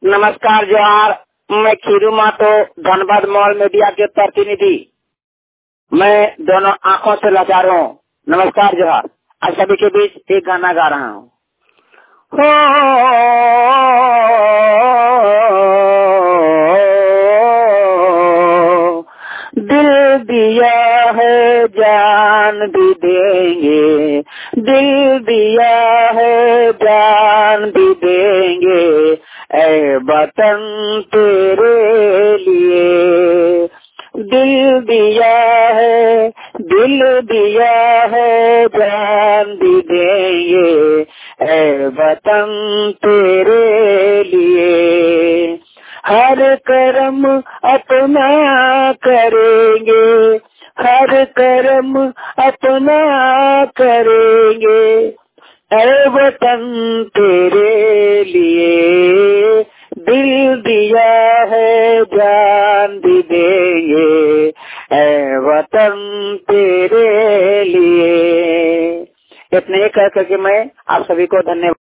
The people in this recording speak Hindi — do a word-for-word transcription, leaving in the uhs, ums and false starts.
नमस्कार जोहार। मैं खीरू मातो धनबाद मॉल मीडिया के प्रतिनिधि। मैं दोनों आंखों से लाचार हूँ। नमस्कार जोहार। आज सभी के बीच एक गाना गा रहा हूँ। दिल दिया है जान भी देंगे, दिल दिया है जान भी देंगे, ऐ वतन तेरे लिए। दिल दिया है, दिल दिया है जान भी देंगे, ऐ वतन तेरे लिए। हर कर्म अपना करेंगे, हर कर्म अपना करेंगे, ऐ वतन तेरे लिए। दिल दिया है जान भी देंगे, ऐ वतन तेरे लिए। इतने ही कह करके मैं आप सभी को धन्यवाद।